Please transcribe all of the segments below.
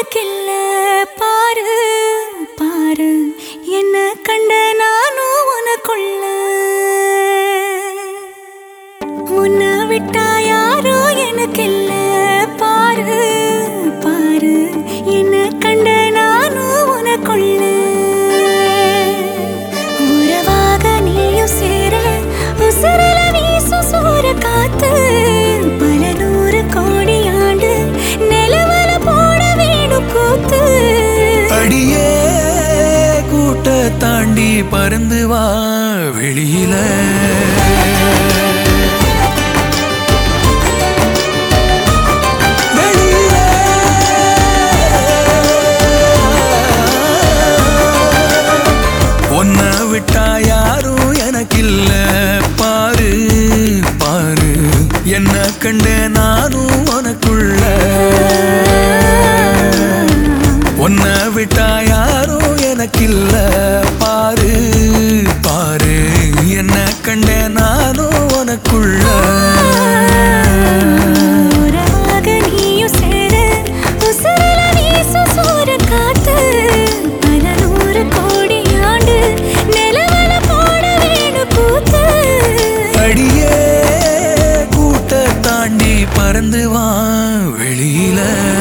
எனக்கில்ல பாரு பாரு என்ன கண்ட நானும் உனக்குள்ள உன்னை விட்டா யாரோ எனக்கில்ல பாரு பாரு என்ன கண்ட நானும் உனக்குள்ள உறவாக நீயும் சேர உசுரல வீசு சூற காத்து பல நூறு கோடி ஆண்டு நிலவல போட வேணும் கூத்து அடியே கூட்ட தாண்டி பறந்து வா வெளியில உன்னை விட்டா யாரும் எனக்கில்ல பாரு பாரு என்ன கண்ட நானும் உனக்குள்ள உன்னை விட்டா யாரும் எனக்கில்ல பாரு பாரு என்ன கண்ட நானும் உனக்குள்ள பறந்து வா வெளியில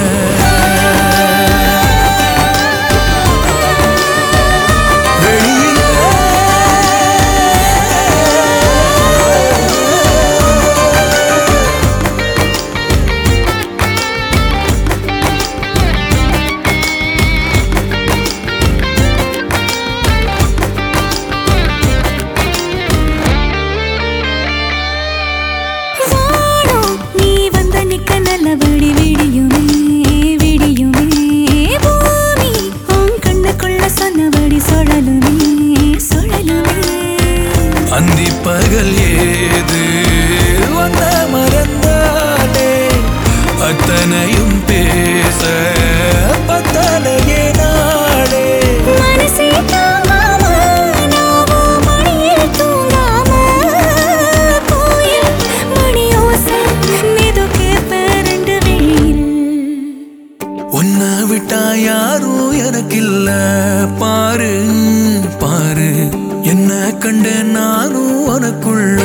நல்லபடி விடியுமே விடியுமே பூமி உன் கண்ணுக்குள்ள சொன்னபடி சுழலுமே சுழலுமே அந்தி பகல் ஏது வந்த மறந்தானே அத்தனையும் பேச பத்தனையே நாடே மனசே தாங்காம நாவோ மணியில் தூங்காம கோயில் மணியோசை மிதுக்கே பேரண்டு வெயில் உன்னை விட்டா யாரும் எனக்கில்ல பாரு பாரு என்ன கண்ட நானும் உனக்குள்ள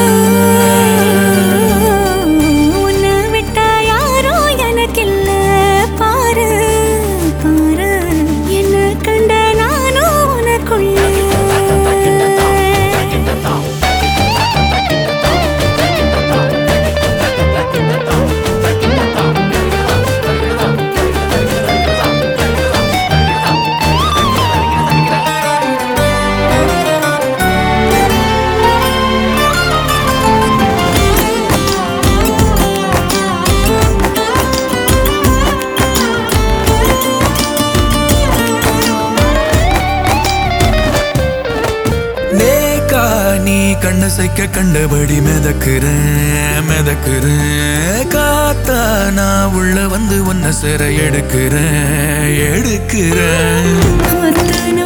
உன்னை விட்டா யாரோ எனக்கில்ல பாரு பாரு என்ன கண்ட நானும் உனக்குள்ள நீ கண்ண சைக்க கண்டபடி மிதக்குறேன் மிதக்குறேன் காத்தா நான் உள்ள வந்து உன்னை சிறை எடுக்கிறேன் எடுக்கிறேன்